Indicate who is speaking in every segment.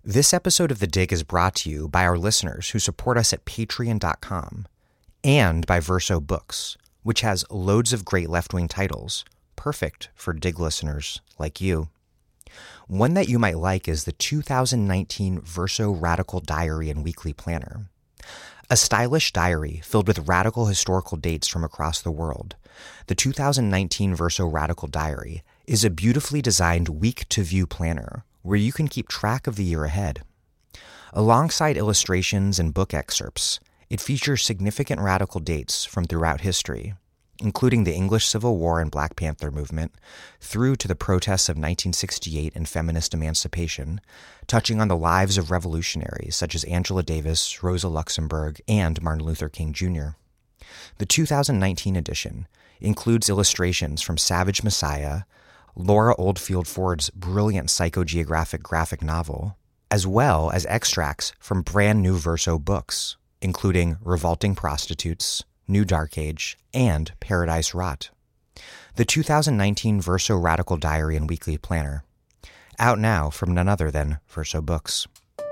Speaker 1: This episode of The Dig is brought to you by our listeners who support us at patreon.com and by Verso Books, which has loads of great left-wing titles, perfect for Dig listeners like you. One that you might like is the 2019 Verso Radical Diary and Weekly Planner. A stylish diary filled with radical historical dates from across the world, the 2019 Verso Radical Diary is a beautifully designed week-to-view planner where you can keep track of the year ahead. Alongside illustrations and book excerpts, it features significant radical dates from throughout history, including the English Civil War and Black Panther movement, through to the protests of 1968 and feminist emancipation, touching on the lives of revolutionaries such as Angela Davis, Rosa Luxemburg, and Martin Luther King Jr. The 2019 edition includes illustrations from Savage Messiah, Laura Oldfield Ford's brilliant psychogeographic graphic novel, as well as extracts from brand new Verso books, including Revolting Prostitutes, New Dark Age, and Paradise Rot. The 2019 Verso Radical Diary and Weekly Planner. Out now from none other than Verso Books.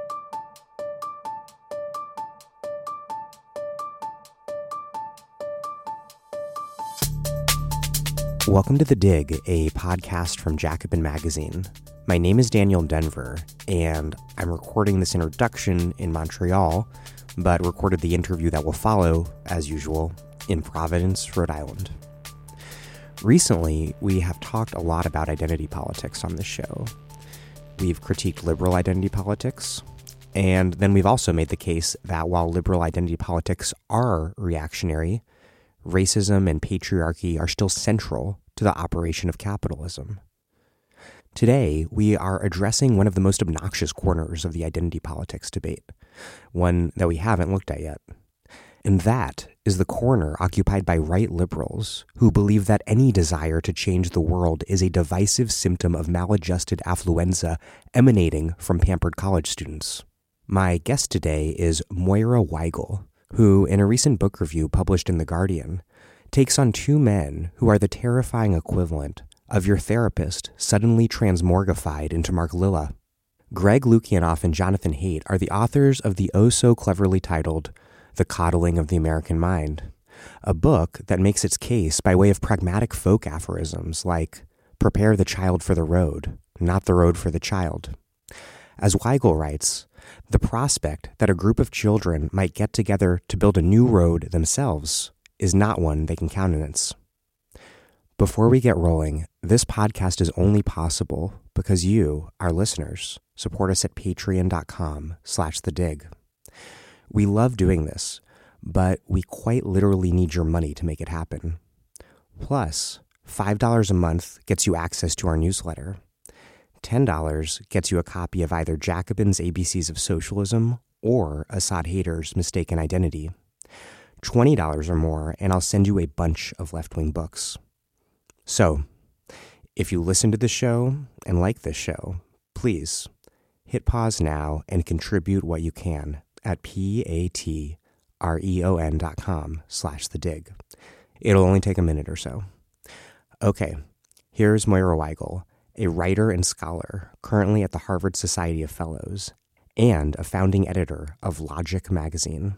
Speaker 1: Welcome to The Dig, a podcast from Jacobin Magazine. My name is Daniel Denver, and I'm recording this introduction in Montreal, but recorded the interview that will follow, as usual, in Providence, Rhode Island. Recently, we have talked a lot about identity politics on this show. We've critiqued liberal identity politics, and then we've also made the case that while liberal identity politics are reactionary, racism and patriarchy are still central to the operation of capitalism. Today, we are addressing one of the most obnoxious corners of the identity politics debate, one that we haven't looked at yet. And that is the corner occupied by right liberals who believe that any desire to change the world is a divisive symptom of maladjusted affluenza emanating from pampered college students. My guest today is Moira Weigel, who, in a recent book review published in The Guardian, takes on two men who are the terrifying equivalent of your therapist suddenly transmorgified into Mark Lilla. Greg Lukianoff and Jonathan Haidt are the authors of the oh-so-cleverly titled The Coddling of the American Mind, a book that makes its case by way of pragmatic folk aphorisms like, prepare the child for the road, not the road for the child. As Weigel writes, the prospect that a group of children might get together to build a new road themselves is not one they can countenance. Before we get rolling, this podcast is only possible because you, our listeners, support us at patreon.com/thedig. We love doing this, but we quite literally need your money to make it happen. Plus, $5 a month gets you access to our newsletter. $10 gets you a copy of either Jacobin's ABCs of Socialism or Assad Hader's Mistaken Identity. $20 or more, and I'll send you a bunch of left-wing books. So, if you listen to the show and like this show, please hit pause now and contribute what you can at patreon.com/thedig. It'll only take a minute or so. Okay, here's Moira Weigel, a writer and scholar currently at the Harvard Society of Fellows and a founding editor of Logic magazine.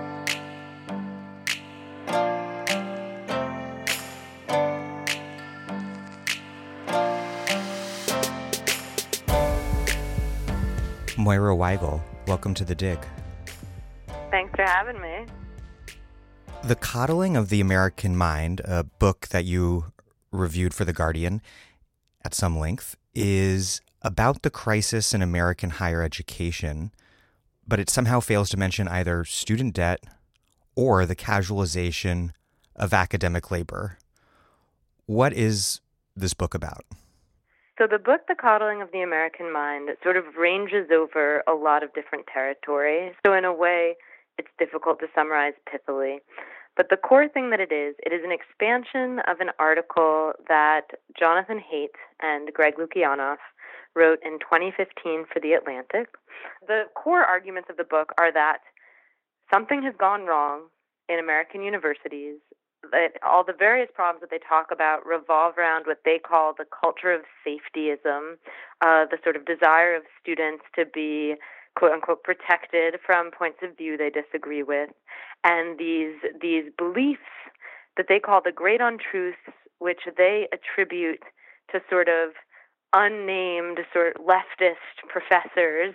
Speaker 1: Moira Weigel, welcome to The Dig.
Speaker 2: Thanks for having me.
Speaker 1: The Coddling of the American Mind, a book that you reviewed for The Guardian at some length, is about the crisis in American higher education, but it somehow fails to mention either student debt or the casualization of academic labor. What is this book about?
Speaker 2: So the book, The Coddling of the American Mind, sort of ranges over a lot of different territory. So in a way, it's difficult to summarize pithily. But the core thing that it is an expansion of an article that Jonathan Haidt and Greg Lukianoff wrote in 2015 for The Atlantic. The core arguments of the book are that something has gone wrong in American universities. that all the various problems that they talk about revolve around what they call the culture of safetyism, the sort of desire of students to be quote unquote protected from points of view they disagree with, and these beliefs that they call the great untruths, which they attribute to sort of unnamed sort of leftist professors,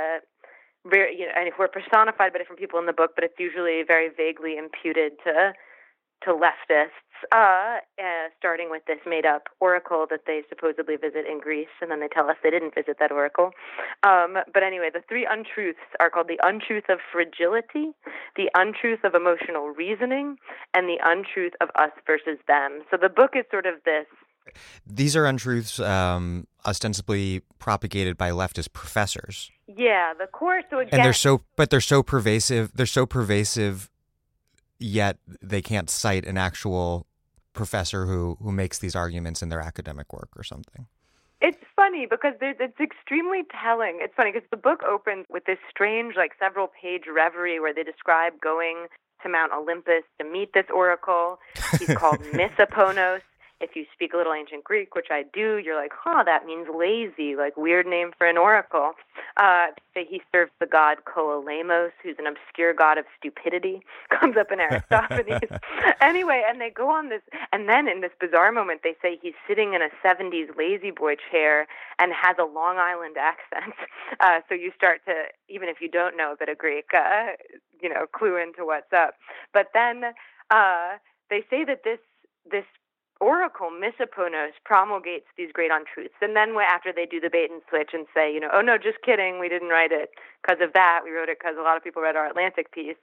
Speaker 2: and who are personified by different people in the book, but it's usually very vaguely imputed to leftists, starting with this made-up oracle that they supposedly visit in Greece, and then they tell us they didn't visit that oracle. But anyway, the three untruths are called the untruth of fragility, the untruth of emotional reasoning, and the untruth of us versus them. So the book is sort of this.
Speaker 1: These are untruths ostensibly propagated by leftist professors.
Speaker 2: Yeah, the core. So again,
Speaker 1: and they're so pervasive. They're so pervasive. Yet they can't cite an actual professor who makes these arguments in their academic work or something.
Speaker 2: It's funny because it's extremely telling. It's funny because the book opens with this strange, several-page reverie where they describe going to Mount Olympus to meet this oracle. He's called Misoponos. If you speak a little ancient Greek, which I do, you're like, that means lazy, weird name for an oracle. He serves the god Koalemos, who's an obscure god of stupidity, comes up in Aristophanes. Anyway, and they go on this, and then in this bizarre moment, they say he's sitting in a 70s lazy boy chair and has a Long Island accent. So you start to, even if you don't know a bit of Greek, clue into what's up. But then they say that this oracle, Misoponos, promulgates these great untruths. And then after they do the bait and switch and say, oh, no, just kidding, we didn't write it because of that. We wrote it because a lot of people read our Atlantic piece.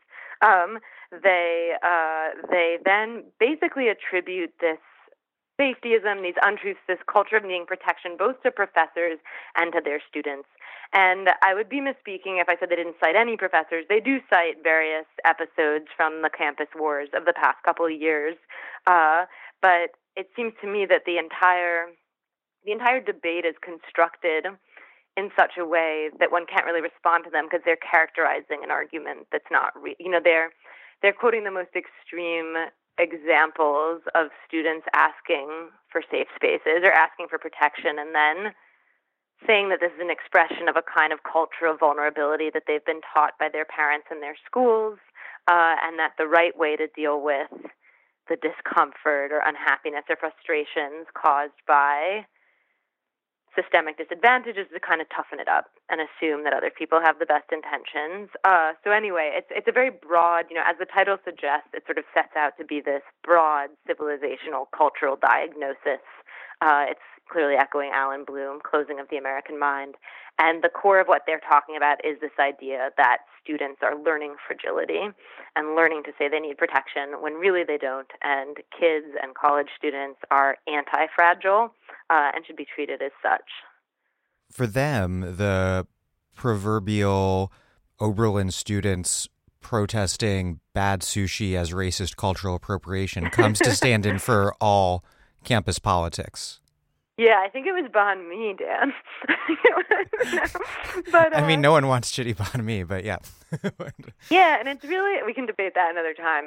Speaker 2: They then basically attribute this safetyism, these untruths, this culture of needing protection, both to professors and to their students. And I would be misspeaking if I said they didn't cite any professors. They do cite various episodes from the campus wars of the past couple of years. But it seems to me that the entire debate is constructed in such a way that one can't really respond to them because they're characterizing an argument that's not they're quoting the most extreme examples of students asking for safe spaces or asking for protection, and then saying that this is an expression of a kind of cultural vulnerability that they've been taught by their parents and their schools, and that the right way to deal with the discomfort or unhappiness or frustrations caused by systemic disadvantages to kind of toughen it up and assume that other people have the best intentions. So anyway, it's a very broad, as the title suggests, it sort of sets out to be this broad civilizational cultural diagnosis. It's clearly echoing Alan Bloom, Closing of the American Mind. And the core of what they're talking about is this idea that students are learning fragility and learning to say they need protection when really they don't. And kids and college students are anti-fragile and should be treated as such.
Speaker 1: For them, the proverbial Oberlin students protesting bad sushi as racist cultural appropriation comes to stand in for all campus politics.
Speaker 2: Yeah, I think it was banh mi, Dan. But
Speaker 1: I mean, no one wants shitty banh mi, but yeah.
Speaker 2: Yeah, and it's really, we can debate that another time.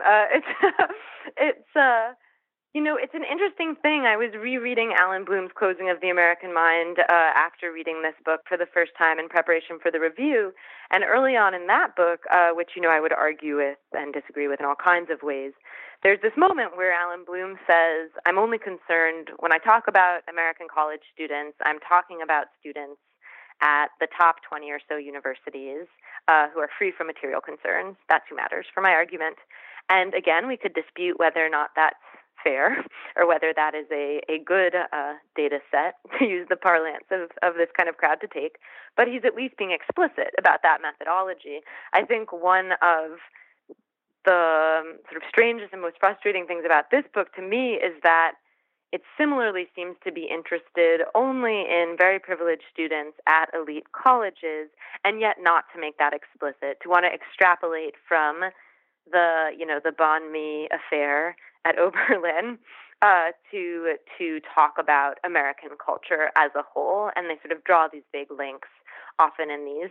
Speaker 2: It's an interesting thing. I was rereading Alan Bloom's Closing of the American Mind after reading this book for the first time in preparation for the review. And early on in that book, which, I would argue with and disagree with in all kinds of ways, there's this moment where Alan Bloom says, I'm only concerned when I talk about American college students, I'm talking about students at the top 20 or so universities who are free from material concerns. That's who matters for my argument. And again, we could dispute whether or not that's fair or whether that is a good data set, to use the parlance of this kind of crowd to take. But he's at least being explicit about that methodology. I think one of the sort of strangest and most frustrating things about this book to me is that it similarly seems to be interested only in very privileged students at elite colleges, and yet not to make that explicit, to want to extrapolate from the banh mi affair at Oberlin to talk about American culture as a whole, and they sort of draw these big links, often in these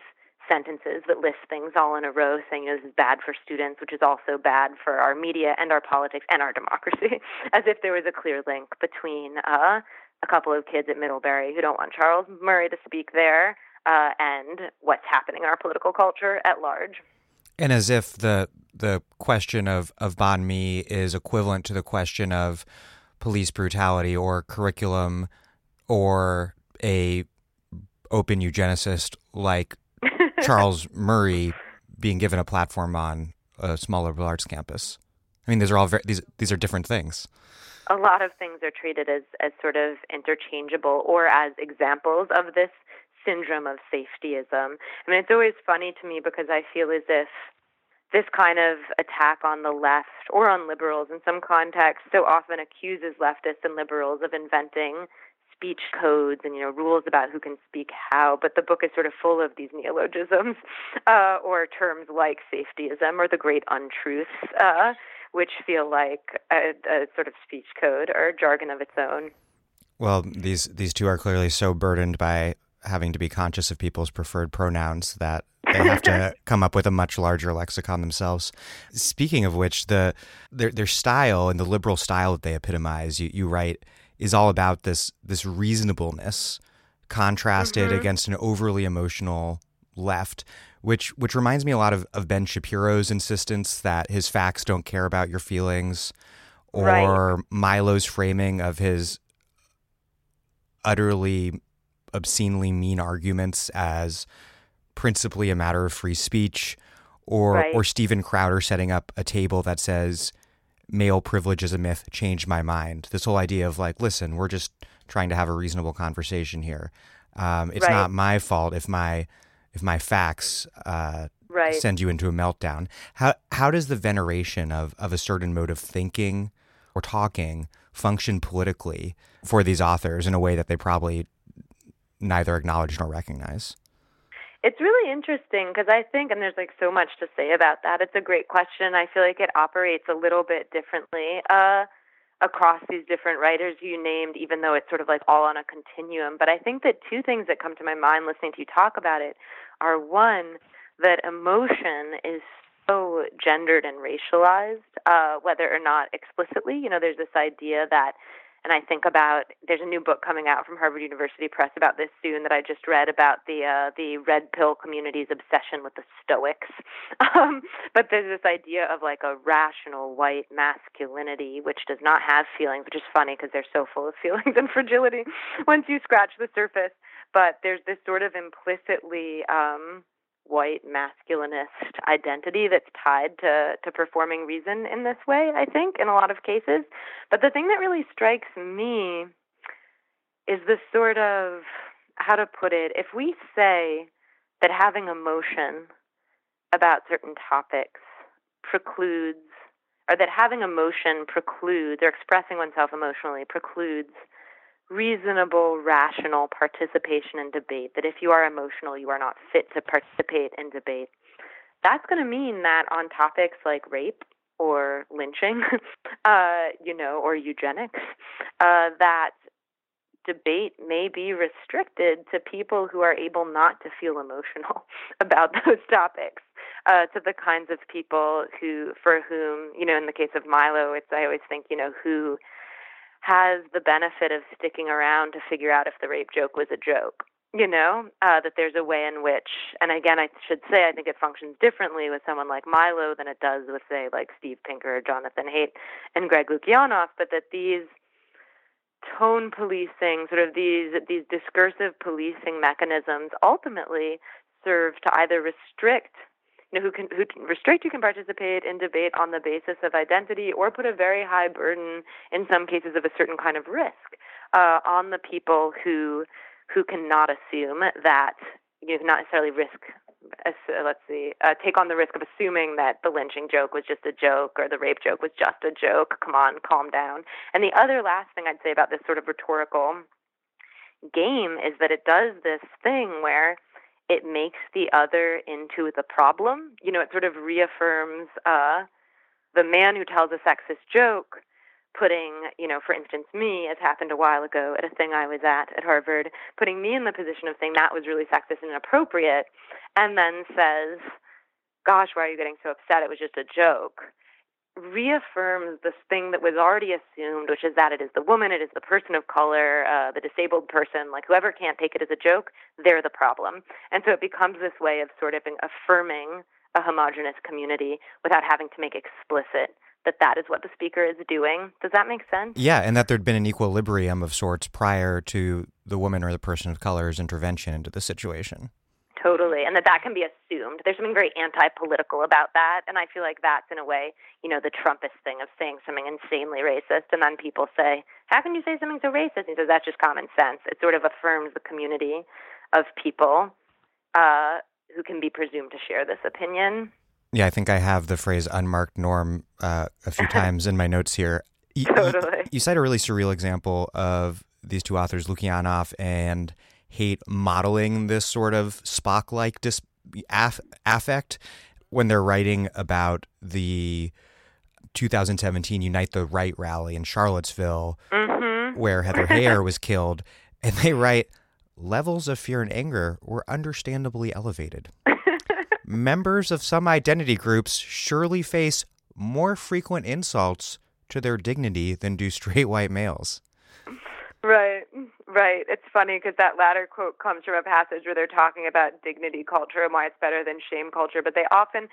Speaker 2: sentences that list things all in a row, saying, this is bad for students, which is also bad for our media and our politics and our democracy, as if there was a clear link between a couple of kids at Middlebury who don't want Charles Murray to speak there and what's happening in our political culture at large.
Speaker 3: And as if the question of banh mi is equivalent to the question of police brutality or curriculum or a open eugenicist like Charles Murray being given a platform on a small liberal arts campus. I mean, these are all these are different things.
Speaker 2: A lot of things are treated as sort of interchangeable or as examples of this syndrome of safetyism. I mean, it's always funny to me because I feel as if this kind of attack on the left or on liberals in some contexts so often accuses leftists and liberals of inventing speech codes and, rules about who can speak how, but the book is sort of full of these neologisms or terms like safetyism or the great untruths, which feel like a sort of speech code or jargon of its own.
Speaker 3: Well, these two are clearly so burdened by having to be conscious of people's preferred pronouns that they have to come up with a much larger lexicon themselves. Speaking of which, their style and the liberal style that they epitomize, you write, is all about this reasonableness contrasted against an overly emotional left, which reminds me a lot of Ben Shapiro's insistence that his facts don't care about your feelings, or Milo's framing of his utterly obscenely mean arguments as principally a matter of free speech, or Steven Crowder setting up a table that says male privilege is a myth, change my mind. This whole idea of like, listen, we're just trying to have a reasonable conversation here. It's not my fault if my facts send you into a meltdown. How does the veneration of a certain mode of thinking or talking function politically for these authors in a way that they probably neither acknowledge nor recognize?
Speaker 2: It's really interesting because I think, and there's like so much to say about that, it's a great question. I feel like it operates a little bit differently across these different writers you named, even though it's sort of like all on a continuum. But I think that two things that come to my mind listening to you talk about it are, one, that emotion is so gendered and racialized, whether or not explicitly. There's this idea that, and I think about, there's a new book coming out from Harvard University Press about this soon that I just read about the red pill community's obsession with the Stoics. But there's this idea of like a rational white masculinity, which does not have feelings, which is funny because they're so full of feelings and fragility once you scratch the surface. But there's this sort of implicitly white masculinist identity that's tied to performing reason in this way, I think, in a lot of cases. But the thing that really strikes me is the sort of, how to put it, if we say that having emotion about certain topics precludes, or that having emotion precludes, or expressing oneself emotionally precludes reasonable, rational participation in debate, that if you are emotional, you are not fit to participate in debate, that's going to mean that on topics like rape or lynching, or eugenics, that debate may be restricted to people who are able not to feel emotional about those topics, to the kinds of people for whom, in the case of Milo, I always think, who has the benefit of sticking around to figure out if the rape joke was a joke, that there's a way in which, and again, I should say, I think it functions differently with someone like Milo than it does with, say, like Steve Pinker or Jonathan Haidt and Greg Lukianoff, but that these tone policing, sort of these discursive policing mechanisms ultimately serve to either restrict who can restrict you can participate in debate on the basis of identity, or put a very high burden, in some cases, of a certain kind of risk on the people who cannot assume that, not necessarily take on the risk of assuming that the lynching joke was just a joke or the rape joke was just a joke. Come on, calm down. And the other last thing I'd say about this sort of rhetorical game is that it does this thing where it makes the other into the problem. It sort of reaffirms the man who tells a sexist joke putting, for instance, me, as happened a while ago at a thing I was at Harvard, putting me in the position of saying that was really sexist and inappropriate, and then says, gosh, why are you getting so upset? It was just a joke, reaffirms this thing that was already assumed, which is that it is the woman, it is the person of color, the disabled person, like whoever can't take it as a joke, they're the problem. And so it becomes this way of sort of affirming a homogenous community without having to make explicit that is what the speaker is doing. Does that make sense?
Speaker 3: Yeah, and that there'd been an equilibrium of sorts prior to the woman or the person of color's intervention into the situation.
Speaker 2: Totally, and that can be assumed. There's something very anti-political about that, and I feel like that's, in a way, the Trumpist thing of saying something insanely racist, and then people say, how can you say something so racist? And he says, that's just common sense. It sort of affirms the community of people who can be presumed to share this opinion.
Speaker 3: Yeah, I think I have the phrase unmarked norm a few times in my notes here.
Speaker 2: Totally.
Speaker 3: You cite a really surreal example of these two authors, Lukianoff and Haidt, modeling this sort of Spock-like affect when they're writing about the 2017 Unite the Right rally in Charlottesville, where Heather Heyer was killed. And they write, levels of fear and anger were understandably elevated. Members of some identity groups surely face more frequent insults to their dignity than do straight white males.
Speaker 2: Right. It's funny because that latter quote comes from a passage where they're talking about dignity culture and why it's better than shame culture. But they often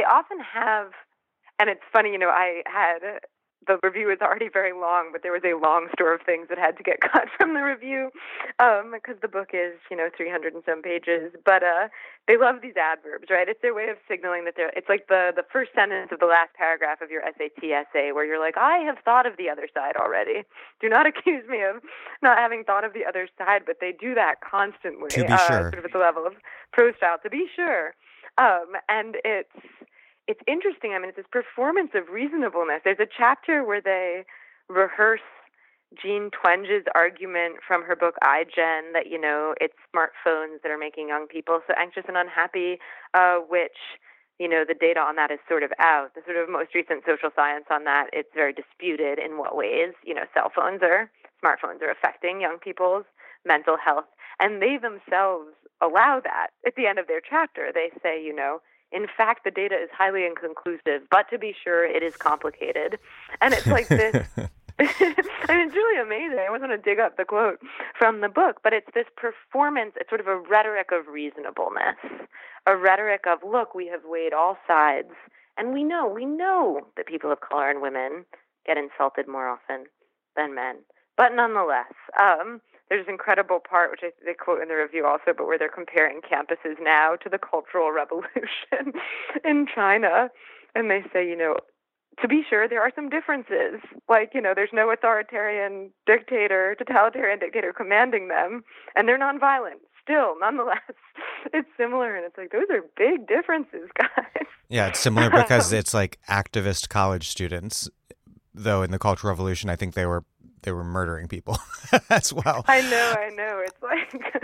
Speaker 2: have, and it's funny, I had, the review was already very long, but there was a long store of things that had to get cut from the review because the book is, 300 and some pages. But they love these adverbs, right? It's their way of signaling that it's like the first sentence of the last paragraph of your SAT essay where you're like, I have thought of the other side already. Do not accuse me of not having thought of the other side, but they do that constantly.
Speaker 3: To be sure.
Speaker 2: Sort of at the level of prose style, to be sure. And it's interesting. I mean, it's this performance of reasonableness. There's a chapter where they rehearse Jean Twenge's argument from her book iGen that, it's smartphones that are making young people so anxious and unhappy, which, the data on that is sort of out. The sort of most recent social science on that, it's very disputed in what ways, smartphones are affecting young people's mental health. And they themselves allow that at the end of their chapter. They say, in fact, the data is highly inconclusive, but to be sure, it is complicated. And it's like this. I mean, it's really amazing. I wasn't going to dig up the quote from the book, but it's this performance. It's sort of a rhetoric of reasonableness, a rhetoric of, look, we have weighed all sides, and we know that people of color and women get insulted more often than men. But nonetheless, there's an incredible part, which they quote in the review also, but where they're comparing campuses now to the Cultural Revolution in China. And they say, to be sure, there are some differences. Like, there's no totalitarian dictator commanding them, and they're nonviolent. Still, nonetheless, it's similar, and it's like, those are big differences, guys.
Speaker 3: Yeah, it's similar because it's like activist college students, though in the Cultural Revolution, I think they were murdering people as well.
Speaker 2: I know. It's like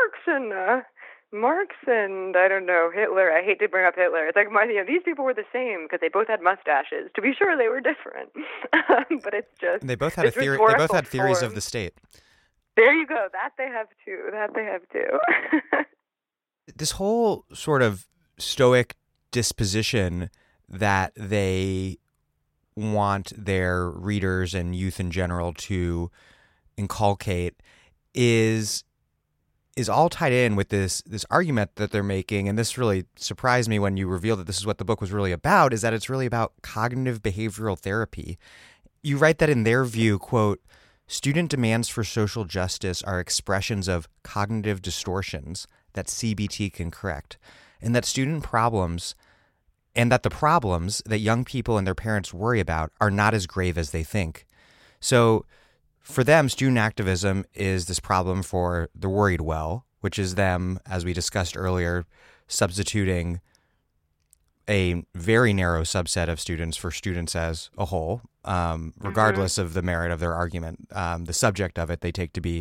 Speaker 2: Marx and I don't know, Hitler. I hate to bring up Hitler. It's like these people were the same because they both had mustaches. To be sure, they were different, but it's just
Speaker 3: and they both had a theory. They both had theories of the state.
Speaker 2: There you go. That they have too.
Speaker 3: This whole sort of stoic disposition that they want their readers and youth in general to inculcate is all tied in with this argument that they're making. And this really surprised me when you revealed that this is what the book was really about, is that it's really about cognitive behavioral therapy. You write that in their view, quote, student demands for social justice are expressions of cognitive distortions that CBT can correct, and that the problems that young people and their parents worry about are not as grave as they think. So for them, student activism is this problem for the worried well, which is them, as we discussed earlier, substituting a very narrow subset of students for students as a whole, regardless of the merit of their argument. The subject of it they take to be,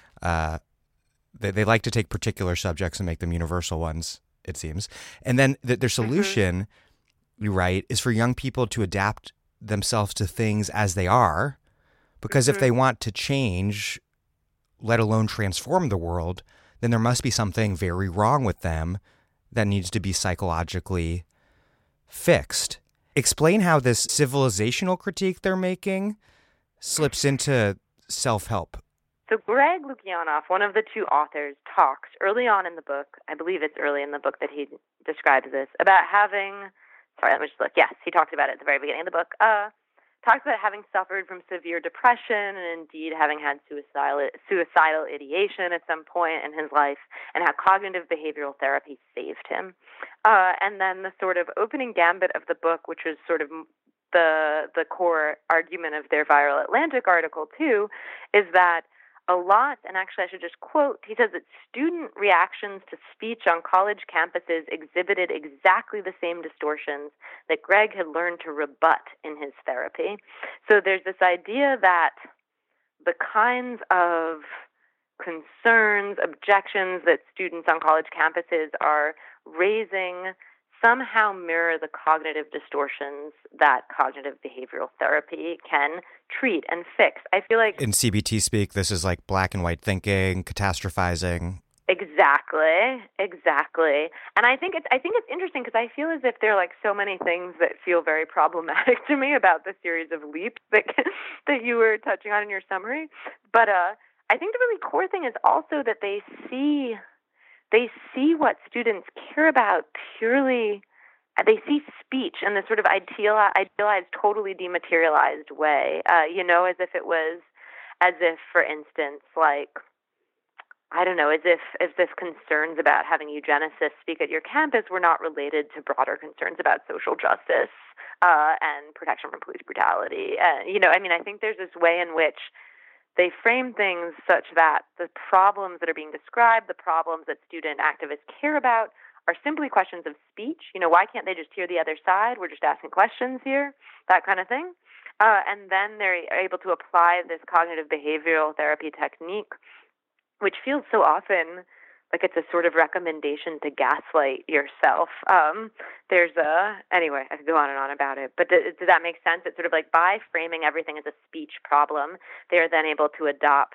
Speaker 3: they like to take particular subjects and make them universal ones, it seems. And then their solution, you write, is for young people to adapt themselves to things as they are, because if they want to change, let alone transform the world, then there must be something very wrong with them that needs to be psychologically fixed. Explain how this civilizational critique they're making slips into self-help.
Speaker 2: So Greg Lukianoff, one of the two authors, talks early on in the book, I believe it's early in the book that he describes this, about having, sorry, let me just look. Yes, he talks about it at the very beginning of the book. Talks about having suffered from severe depression and indeed having had suicidal ideation at some point in his life, and how cognitive behavioral therapy saved him. And then the sort of opening gambit of the book, which was sort of the core argument of their Viral Atlantic article too, is that a lot, and actually I should just quote, he says that student reactions to speech on college campuses exhibited exactly the same distortions that Greg had learned to rebut in his therapy. So there's this idea that the kinds of concerns, objections that students on college campuses are raising somehow mirror the cognitive distortions that cognitive behavioral therapy can treat and fix. I feel like
Speaker 3: in CBT speak, this is like black and white thinking, catastrophizing.
Speaker 2: Exactly. And I think it's interesting because I feel as if there are like so many things that feel very problematic to me about the series of leaps that you were touching on in your summary. But I think the really core thing is also that they see what students care about purely. They see speech in this sort of idealized, totally dematerialized way. As if, for instance, like, I don't know, as if concerns about having eugenicists speak at your campus were not related to broader concerns about social justice and protection from police brutality. I think there's this way in which they frame things such that the problems that are being described, the problems that student activists care about, are simply questions of speech. Why can't they just hear the other side? We're just asking questions here, that kind of thing. And then they're able to apply this cognitive behavioral therapy technique, which feels so often like it's a sort of recommendation to gaslight yourself. Anyway, I could go on and on about it, but does that make sense? It's sort of like by framing everything as a speech problem, they are then able to adopt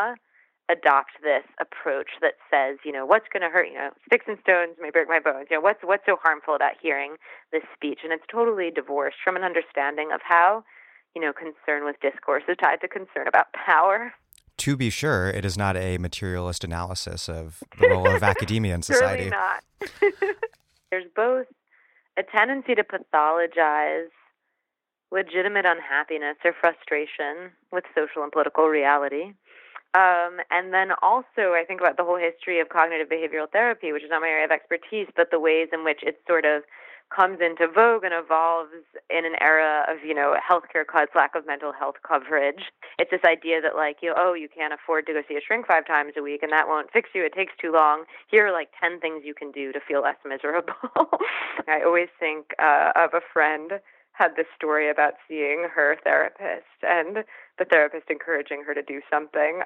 Speaker 2: this approach that says, what's going to hurt, sticks and stones may break my bones. What's so harmful about hearing this speech? And it's totally divorced from an understanding of how, concern with discourse is tied to concern about power.
Speaker 3: To be sure, it is not a materialist analysis of the role of academia in society.
Speaker 2: Surely not. There's both a tendency to pathologize legitimate unhappiness or frustration with social and political reality. And then also, I think about the whole history of cognitive behavioral therapy, which is not my area of expertise, but the ways in which it sort of comes into vogue and evolves in an era of, healthcare cuts, lack of mental health coverage. It's this idea that, like, you can't afford to go see a shrink 5 times a week, and that won't fix you. It takes too long. Here are, 10 things you can do to feel less miserable. I always think of a friend had this story about seeing her therapist and the therapist encouraging her to do something.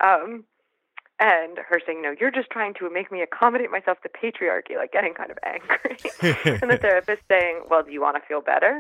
Speaker 2: And her saying, no, you're just trying to make me accommodate myself to patriarchy, getting kind of angry. And the therapist saying, well, do you want to feel better?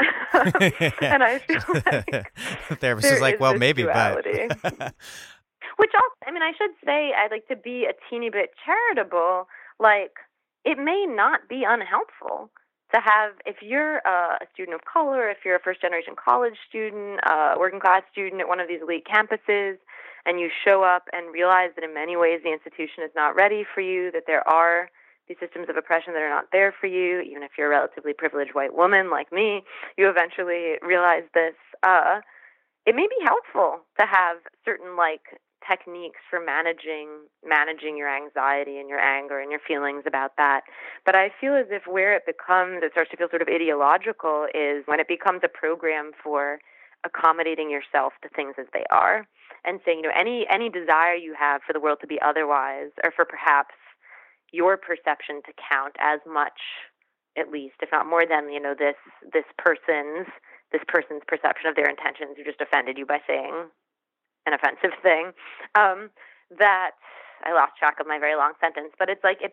Speaker 2: And I feel like
Speaker 3: the therapist is like, well, maybe,
Speaker 2: duality. But... Which also, I should say, I'd like to be a teeny bit charitable. It may not be unhelpful to have, if you're a student of color, if you're a first-generation college student, working-class student at one of these elite campuses, and you show up and realize that in many ways the institution is not ready for you, that there are these systems of oppression that are not there for you, even if you're a relatively privileged white woman like me, you eventually realize this. It may be helpful to have certain, techniques for managing your anxiety and your anger and your feelings about that. But I feel as if where it starts to feel sort of ideological is when it becomes a program for accommodating yourself to things as they are, and saying, any desire you have for the world to be otherwise, or for perhaps your perception to count as much, at least, if not more than, this person's perception of their intentions who just offended you by saying an offensive thing, that I lost track of my very long sentence, but it's it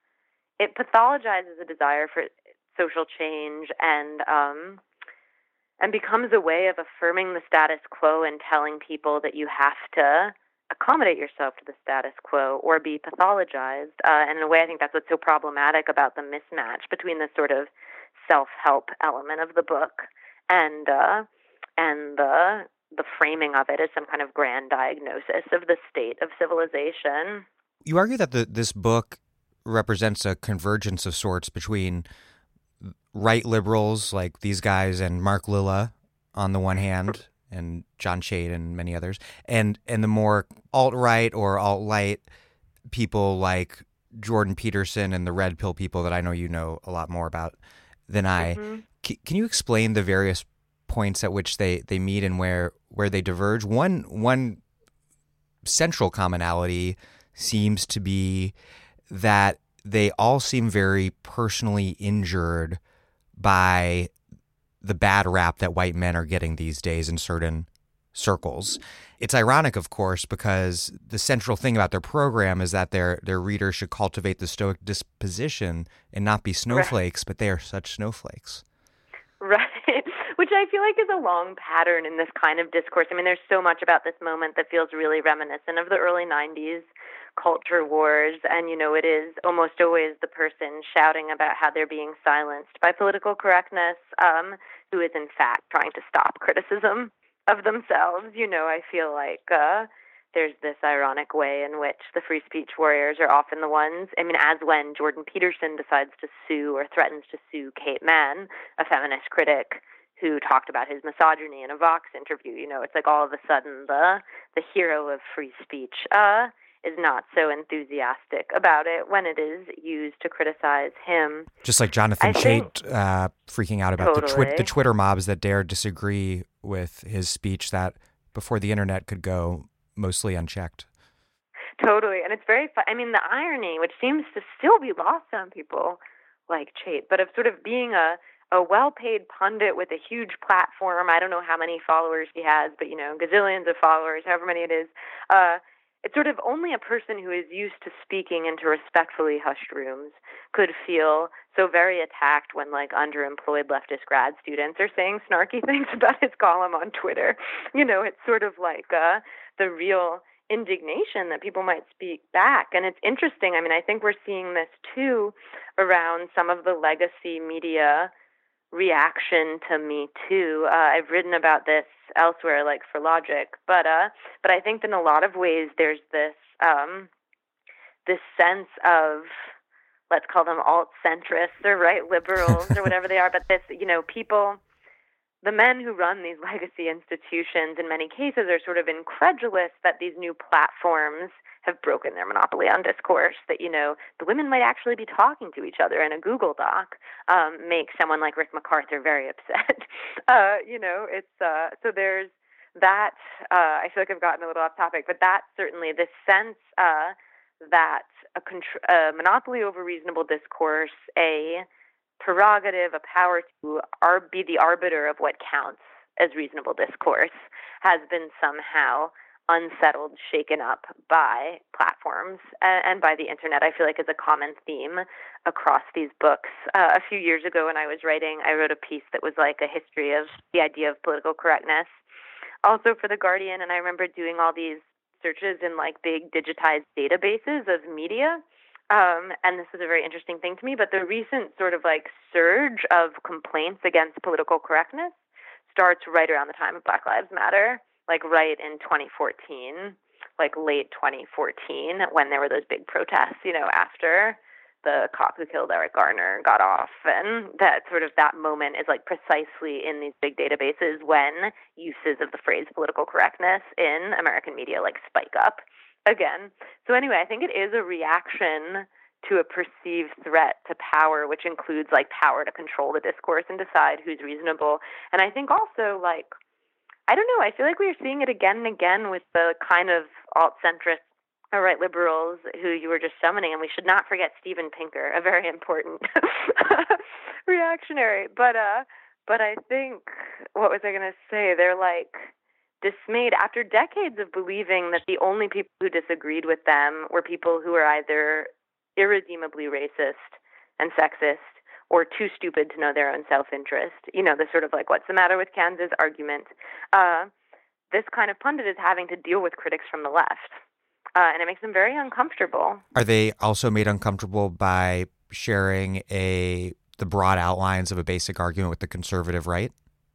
Speaker 2: pathologizes a desire for social change and and becomes a way of affirming the status quo and telling people that you have to accommodate yourself to the status quo or be pathologized. And in a way, I think that's what's so problematic about the mismatch between the sort of self-help element of the book and the framing of it as some kind of grand diagnosis of the state of civilization.
Speaker 3: You argue that this book represents a convergence of sorts between right liberals like these guys and Mark Lilla on the one hand, and John Chait and many others, and the more alt-right or alt-light people like Jordan Peterson and the Red Pill people that I know you know a lot more about than I. Mm-hmm. Can you explain the various points at which they meet and where they diverge? One central commonality seems to be that they all seem very personally injured by the bad rap that white men are getting these days in certain circles. It's ironic, of course, because the central thing about their program is that their readers should cultivate the stoic disposition and not be snowflakes, but they are such snowflakes.
Speaker 2: Right. Which I feel like is a long pattern in this kind of discourse. I mean, there's so much about this moment that feels really reminiscent of the early 90s culture wars. And, it is almost always the person shouting about how they're being silenced by political correctness, who is in fact trying to stop criticism of themselves. I feel like there's this ironic way in which the free speech warriors are often the ones, as when Jordan Peterson decides to sue or threatens to sue Kate Manne, a feminist critic who talked about his misogyny in a Vox interview. It's like all of a sudden the hero of free speech is not so enthusiastic about it when it is used to criticize him.
Speaker 3: Just like Jonathan Chait freaking out about the Twitter mobs that dare disagree with his speech that before the internet could go mostly unchecked.
Speaker 2: Totally. And it's very fun. The irony, which seems to still be lost on people like Chait, but of sort of being a well-paid pundit with a huge platform. I don't know how many followers he has, but, gazillions of followers, however many it is. It's sort of only a person who is used to speaking into respectfully hushed rooms could feel so very attacked when, underemployed leftist grad students are saying snarky things about his column on Twitter. It's sort of like the real indignation that people might speak back. And it's interesting. I think we're seeing this, too, around some of the legacy media reaction to Me Too. I've written about this elsewhere, like for Logic, but I think in a lot of ways there's this this sense of, let's call them alt-centrists or right liberals or whatever they are, but this, people, the men who run these legacy institutions in many cases are sort of incredulous that these new platforms have broken their monopoly on discourse, that, the women might actually be talking to each other in a Google Doc, makes someone like Rick MacArthur very upset. So there's that. I feel like I've gotten a little off topic, but that's certainly this sense that a monopoly over reasonable discourse, a prerogative, a power to be the arbiter of what counts as reasonable discourse, has been somehow unsettled, shaken up by platforms and by the internet. I feel like is a common theme across these books. A few years ago when I was writing, I wrote a piece that was like a history of the idea of political correctness, also for The Guardian, and I remember doing all these searches in big digitized databases of media. And this is a very interesting thing to me, but the recent sort of surge of complaints against political correctness starts right around the time of Black Lives Matter, right in 2014, late 2014, when there were those big protests, after the cop who killed Eric Garner got off. And that sort of that moment is precisely in these big databases when uses of the phrase political correctness in American media spike up again. So anyway, I think it is a reaction to a perceived threat to power, which includes power to control the discourse and decide who's reasonable. And I think also I don't know, I feel like we're seeing it again and again with the kind of alt-centrist or right liberals who you were just summoning, and we should not forget Steven Pinker, a very important reactionary. But I think, what was I going to say? They're dismayed after decades of believing that the only people who disagreed with them were people who were either irredeemably racist and sexist or too stupid to know their own self-interest. The sort of like, what's the matter with Kansas argument. This kind of pundit is having to deal with critics from the left. And it makes them very uncomfortable.
Speaker 3: Are they also made uncomfortable by sharing the broad outlines of a basic argument with the conservative right?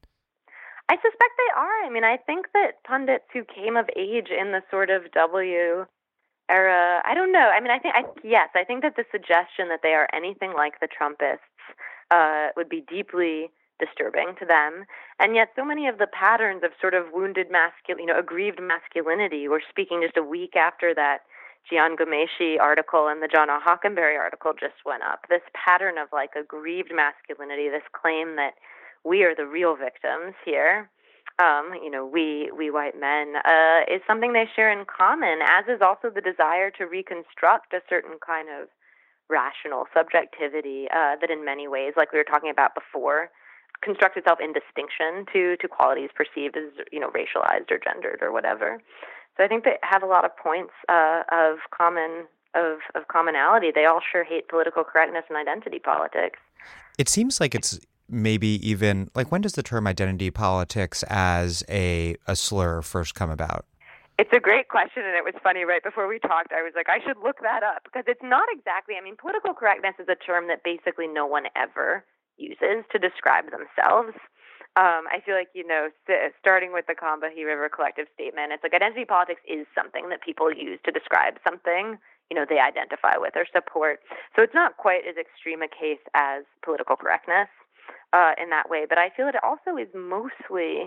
Speaker 2: I suspect they are. I mean, I think that pundits who came of age in the sort of W era, I don't know. I mean, I think that the suggestion that they are anything like the Trumpists would be deeply disturbing to them. And yet so many of the patterns of sort of wounded aggrieved masculinity were speaking just a week after that Jian Ghomeshi article and the John O. Hockenberry article just went up. This pattern of like aggrieved masculinity, this claim that we are the real victims here, we white men, is something they share in common, as is also the desire to reconstruct a certain kind of rational subjectivity that in many ways, like we were talking about before, constructs itself in distinction to qualities perceived as, racialized or gendered or whatever. So I think they have a lot of points of commonality. They all sure hate political correctness and identity politics.
Speaker 3: It seems like it's maybe even, like, when does the term identity politics as a slur first come about?
Speaker 2: It's a great question, and it was funny. Right before we talked, I was like, I should look that up, because it's not exactly, political correctness is a term that basically no one ever uses to describe themselves. I feel like, starting with the Combahee River Collective statement, it's like identity politics is something that people use to describe something, they identify with or support. So it's not quite as extreme a case as political correctness in that way. But I feel it also is mostly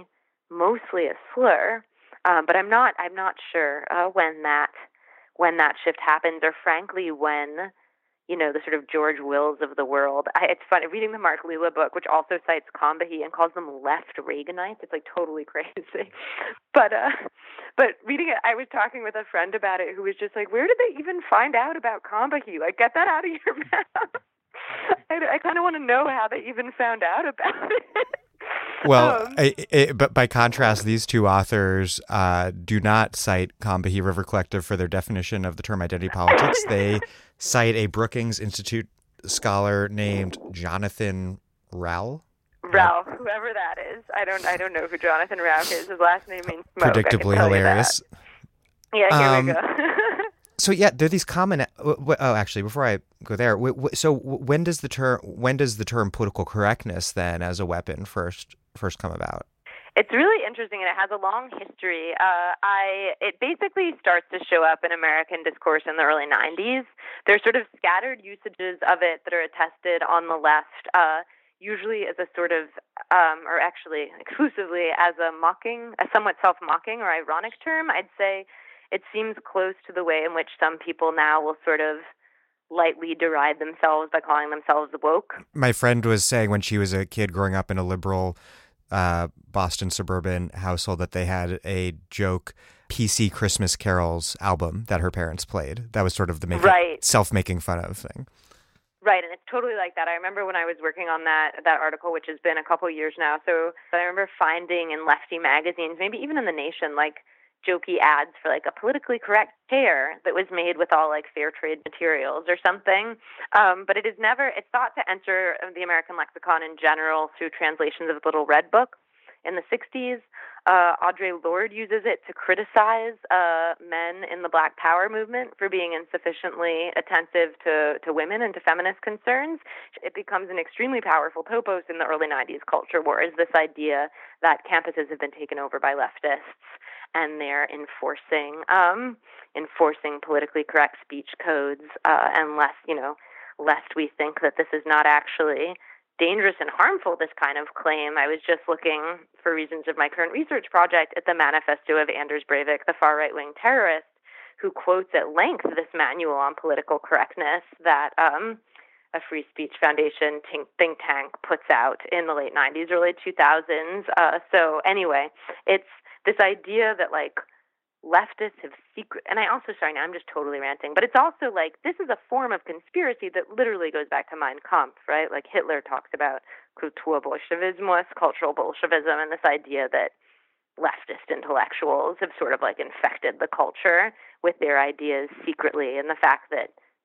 Speaker 2: a slur. But I'm not sure when that shift happens, or frankly when the sort of George Wills of the world. It's funny reading the Mark Lilla book, which also cites Combahee and calls them left Reaganites. It's like totally crazy. But reading it, I was talking with a friend about it who was just like, where did they even find out about Combahee? Like, get that out of your mouth. I kind of want to know how they even found out about it.
Speaker 3: Well, but by contrast, these two authors do not cite Combahee River Collective for their definition of the term identity politics. They cite a Brookings Institute scholar named Jonathan Rauch.
Speaker 2: Rauch, whoever that is. I don't know who Jonathan Rauch is. His last name means smoke.
Speaker 3: Predictably hilarious.
Speaker 2: Yeah, here we go.
Speaker 3: So yeah, there are these common. Actually, before I go there, so when does the term political correctness then, as a weapon, first come about?
Speaker 2: It's really interesting, and it has a long history. It basically starts to show up in American discourse in the early 90s. There's sort of scattered usages of it that are attested on the left, usually as a sort of, or actually exclusively as a somewhat self-mocking or ironic term. I'd say it seems close to the way in which some people now will sort of lightly deride themselves by calling themselves woke.
Speaker 3: My friend was saying when she was a kid growing up in a liberal Boston suburban household that they had a joke PC Christmas carols album that her parents played. That was sort of the self-making fun of thing.
Speaker 2: Right, and it's totally like that. I remember when I was working on that article, which has been a couple years now, so I remember finding in lefty magazines, maybe even in The Nation, like jokey ads for like a politically correct chair that was made with all like fair trade materials or something. But it's thought to enter the American lexicon in general through translations of the Little Red Book in the 60s. Audre Lorde uses it to criticize men in the Black Power movement for being insufficiently attentive to women and to feminist concerns. It becomes an extremely powerful topos in the early 90s culture wars, this idea that campuses have been taken over by leftists and they're enforcing politically correct speech codes, and lest we think that this is not actually dangerous and harmful, this kind of claim. I was just looking, for reasons of my current research project, at the manifesto of Anders Breivik, the far right-wing terrorist, who quotes at length this manual on political correctness that a Free Speech Foundation think tank puts out in the late 90s, early 2000s. So anyway, it's this idea that like leftists have and I'm just totally ranting, but it's also like this is a form of conspiracy that literally goes back to Mein Kampf, right? Like Hitler talks about Kulturbolschewismus, cultural Bolshevism, and this idea that leftist intellectuals have sort of like infected the culture with their ideas secretly, and the fact that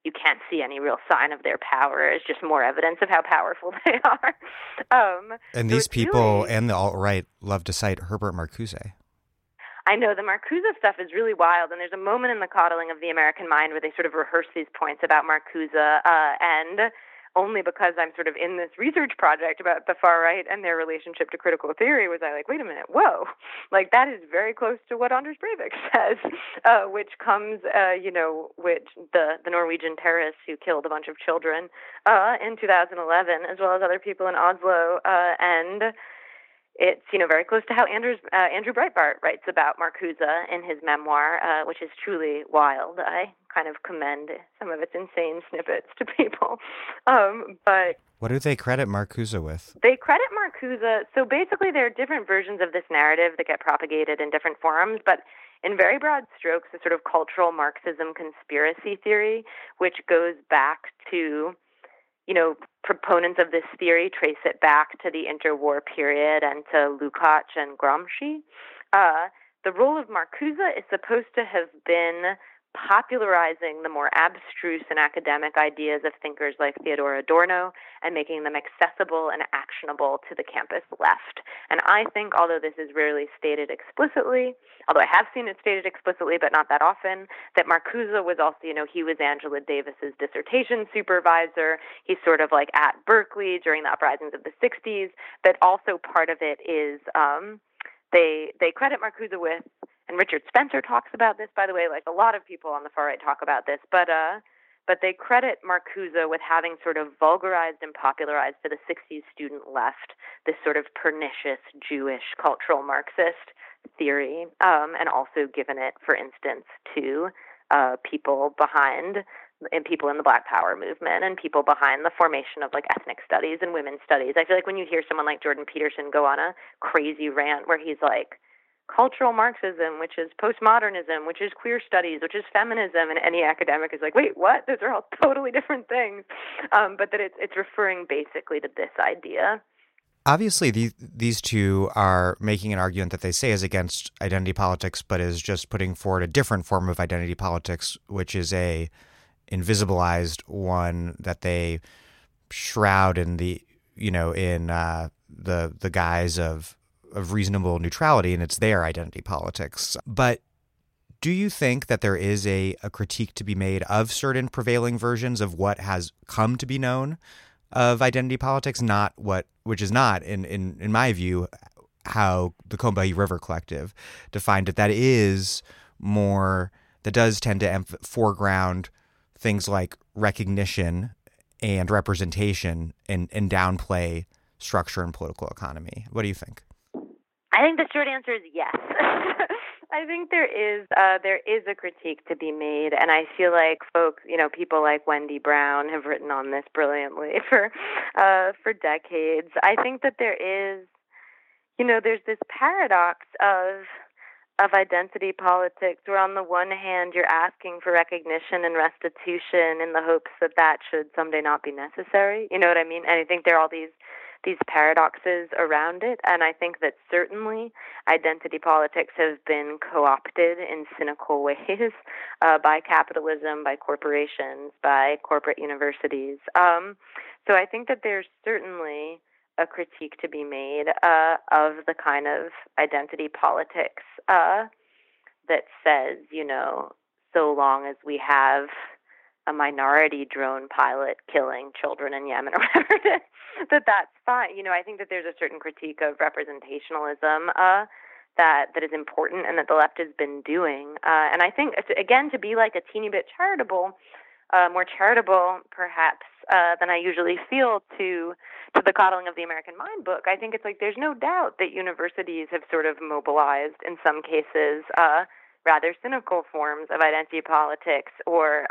Speaker 2: you can't see any real sign of their power. It's just more evidence of how powerful they are.
Speaker 3: And these people and the alt-right love to cite Herbert Marcuse.
Speaker 2: I know the Marcuse stuff is really wild, and there's a moment in The Coddling of the American Mind where they sort of rehearse these points about Marcuse, and only because I'm sort of in this research project about the far right and their relationship to critical theory was I like, wait a minute, whoa, like that is very close to what Anders Breivik says, which comes, which the Norwegian terrorists who killed a bunch of children in 2011, as well as other people in Oslo, and it's, very close to how Andrew Breitbart writes about Marcuse in his memoir, which is truly wild. I kind of commend some of its insane snippets to people. But
Speaker 3: what do they credit Marcuse with?
Speaker 2: They credit Marcuse. So basically there are different versions of this narrative that get propagated in different forums, but in very broad strokes, the sort of cultural Marxism conspiracy theory, which goes back to proponents of this theory trace it back to the interwar period and to Lukács and Gramsci. The role of Marcuse is supposed to have been popularizing the more abstruse and academic ideas of thinkers like Theodor Adorno and making them accessible and actionable to the campus left. And I think, although this is rarely stated explicitly, although I have seen it stated explicitly but not that often, that Marcuse was also, he was Angela Davis's dissertation supervisor. He's sort of like at Berkeley during the uprisings of the 60s, but also part of it is they credit Marcuse with, and Richard Spencer talks about this, by the way, like a lot of people on the far right talk about this, but they credit Marcuse with having sort of vulgarized and popularized to the 60s student left this sort of pernicious Jewish cultural Marxist theory, and also given it, for instance, to people in the Black Power movement and people behind the formation of like ethnic studies and women's studies. I feel like when you hear someone like Jordan Peterson go on a crazy rant where he's like, cultural Marxism, which is postmodernism, which is queer studies, which is feminism, and any academic is like, wait, what? Those are all totally different things. But that it's referring basically to this idea.
Speaker 3: Obviously, these two are making an argument that they say is against identity politics, but is just putting forward a different form of identity politics, which is a invisibilized one that they shroud in the guise of reasonable neutrality, and it's their identity politics. But do you think that there is a critique to be made of certain prevailing versions of what has come to be known of identity politics, which is not, in my view, how the Combahee River Collective defined it, that is more, that does tend to foreground things like recognition and representation and downplay structure and political economy? What do you think?
Speaker 2: I think the short answer is yes. I think there is a critique to be made, and I feel like folks, people like Wendy Brown have written on this brilliantly for decades. I think that there is, there's this paradox of identity politics, where on the one hand you're asking for recognition and restitution in the hopes that should someday not be necessary. You know what I mean? And I think there are all these paradoxes around it, and I think that certainly identity politics have been co-opted in cynical ways by capitalism, by corporations, by corporate universities. So I think that there's certainly a critique to be made of the kind of identity politics that says, so long as we have a minority drone pilot killing children in Yemen or whatever it is, that's fine. I think that there's a certain critique of representationalism that is important and that the left has been doing. And I think, again, to be like a teeny bit charitable, more charitable perhaps than I usually feel to the Coddling of the American Mind book, I think it's like there's no doubt that universities have sort of mobilized, in some cases, rather cynical forms of identity politics, or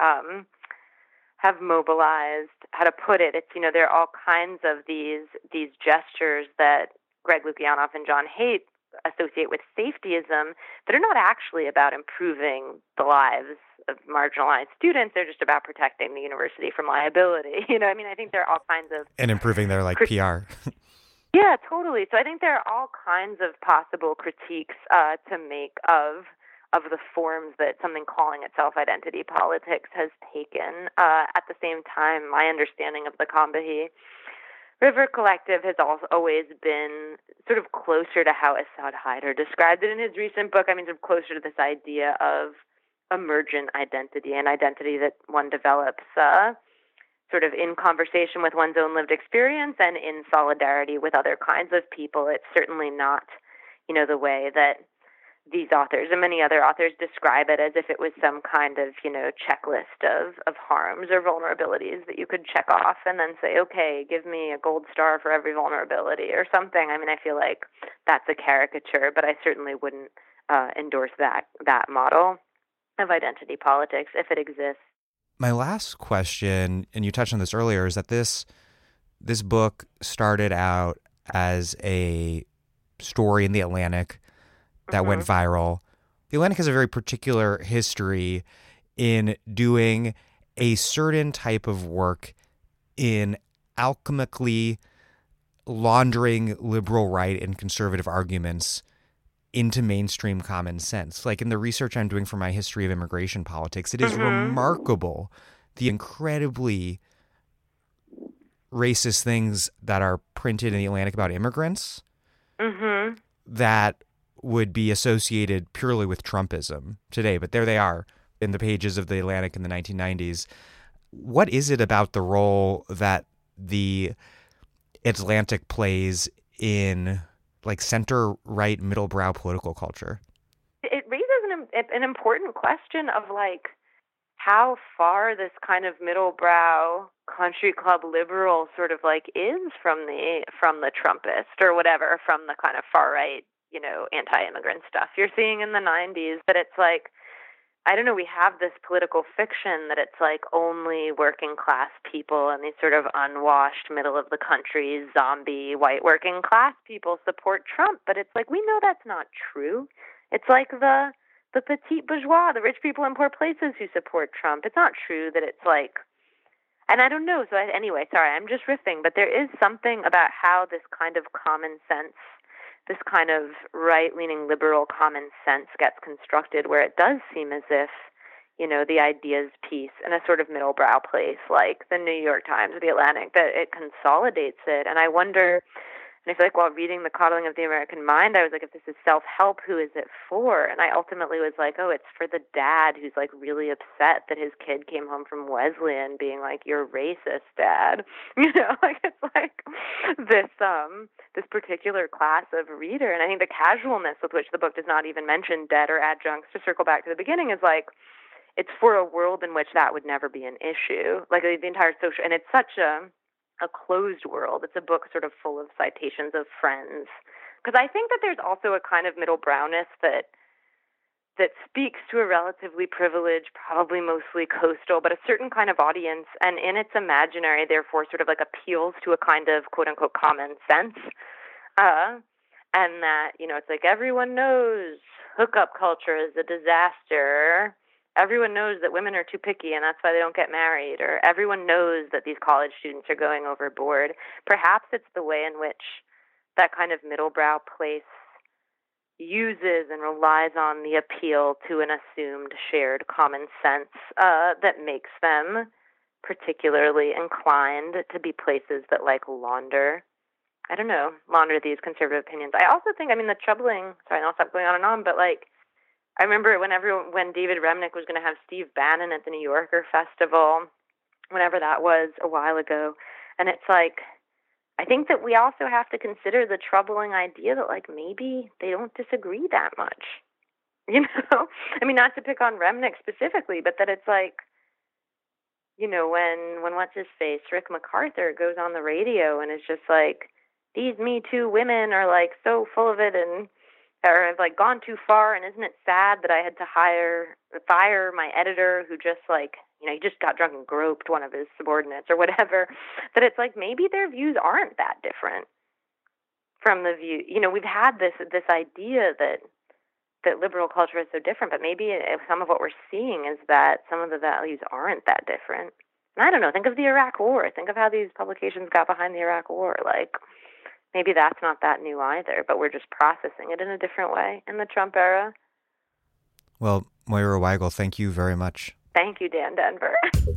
Speaker 2: have mobilized, how to put it, it's, there are all kinds of these gestures that Greg Lukianoff and John Haidt associate with safetyism that are not actually about improving the lives of marginalized students. They're just about protecting the university from liability. I think there are all kinds of...
Speaker 3: And improving their, PR.
Speaker 2: Yeah, totally. So I think there are all kinds of possible critiques to make of of the forms that something calling itself identity politics has taken. At the same time, my understanding of the Combahee River Collective has always been sort of closer to how Asad Haider described it in his recent book. I mean, sort of closer to this idea of emergent identity, an identity that one develops sort of in conversation with one's own lived experience and in solidarity with other kinds of people. It's certainly not, the way that these authors and many other authors describe it, as if it was some kind of, checklist of harms or vulnerabilities that you could check off and then say, okay, give me a gold star for every vulnerability or something. I mean, I feel like that's a caricature, but I certainly wouldn't endorse that model of identity politics if it exists.
Speaker 3: My last question, and you touched on this earlier, is that this book started out as a story in The Atlantic that went viral. The Atlantic has a very particular history in doing a certain type of work in alchemically laundering liberal right and conservative arguments into mainstream common sense. Like in the research I'm doing for my history of immigration politics, it is remarkable the incredibly racist things that are printed in The Atlantic about immigrants that would be associated purely with Trumpism today. But there they are in the pages of The Atlantic in the 1990s. What is it about the role that the Atlantic plays in like center-right, middle-brow political culture?
Speaker 2: It raises an important question of like how far this kind of middle-brow country club liberal sort of like is from the Trumpist or whatever, from the kind of far-right, anti-immigrant stuff you're seeing in the 90s. But it's like, I don't know, we have this political fiction that it's like only working class people and these sort of unwashed middle of the country zombie white working class people support Trump. But it's like, we know that's not true. It's like the petite bourgeois, the rich people in poor places who support Trump. It's not true that it's like, and I don't know. So anyway, sorry, I'm just riffing, but there is something about how this kind of common sense, this kind of right-leaning liberal common sense gets constructed, where it does seem as if, the ideas piece in a sort of middle-brow place like the New York Times or the Atlantic, that it consolidates it. And I wonder, and I feel like while reading The Coddling of the American Mind, I was like, if this is self-help, who is it for? And I ultimately was like, oh, it's for the dad who's like really upset that his kid came home from Wesleyan being like, you're racist, Dad. Like it's like this particular class of reader. And I think the casualness with which the book does not even mention debt or adjuncts, to circle back to the beginning, is like, it's for a world in which that would never be an issue. Like the entire social, and it's such a closed world. It's a book sort of full of citations of friends. Because I think that there's also a kind of middle brownness that speaks to a relatively privileged, probably mostly coastal, but a certain kind of audience, and in its imaginary, therefore, sort of like appeals to a kind of quote-unquote common sense. And that, it's like everyone knows hookup culture is a disaster. Everyone knows that women are too picky and that's why they don't get married, or everyone knows that these college students are going overboard. Perhaps it's the way in which that kind of middle-brow place uses and relies on the appeal to an assumed shared common sense that makes them particularly inclined to be places that like launder these conservative opinions. I also think, the troubling, sorry, I'll stop going on and on, but like, I remember when David Remnick was going to have Steve Bannon at the New Yorker Festival, whenever that was, a while ago. And it's like, I think that we also have to consider the troubling idea that like maybe they don't disagree that much. Not to pick on Remnick specifically, but that it's like, when what's his face, Rick MacArthur, goes on the radio and is just like, these Me Too women are like so full of it and or have like gone too far, and isn't it sad that I had to fire my editor who just like, he just got drunk and groped one of his subordinates or whatever, that it's like maybe their views aren't that different from the view, we've had this idea that liberal culture is so different, but maybe some of what we're seeing is that some of the values aren't that different. And I don't know, think of the Iraq War, think of how these publications got behind the Iraq War, like, maybe that's not that new either, but we're just processing it in a different way in the Trump era.
Speaker 3: Well, Moira Weigel, thank you very much.
Speaker 2: Thank you, Dan Denver.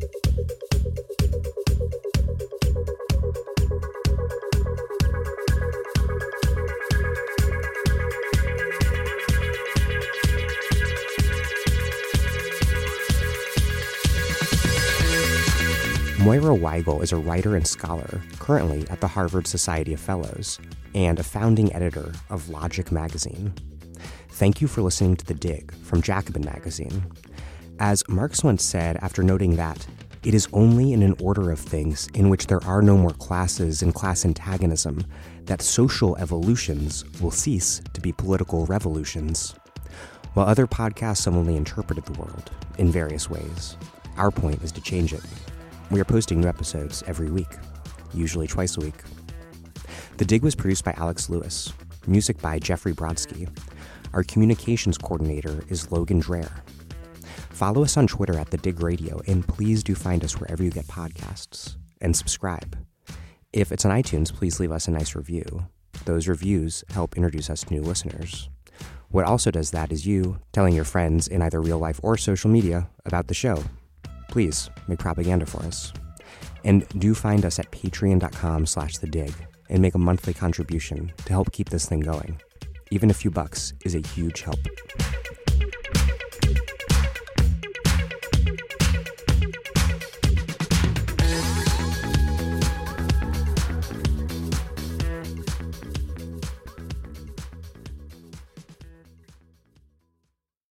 Speaker 1: Moira Weigel is a writer and scholar currently at the Harvard Society of Fellows and a founding editor of Logic magazine. Thank you for listening to The Dig from Jacobin magazine. As Marx once said after noting that it is only in an order of things in which there are no more classes and class antagonism that social evolutions will cease to be political revolutions. While other podcasts have only interpreted the world in various ways, our point is to change it. We are posting new episodes every week, usually twice a week. The Dig was produced by Alex Lewis, music by Jeffrey Brodsky. Our communications coordinator is Logan Dreher. Follow us on Twitter at The Dig Radio, and please do find us wherever you get podcasts, and subscribe. If it's on iTunes, please leave us a nice review. Those reviews help introduce us to new listeners. What also does that is you telling your friends in either real life or social media about the show. Please make propaganda for us. And do find us at patreon.com/thedig and make a monthly contribution to help keep this thing going. Even a few bucks is a huge help.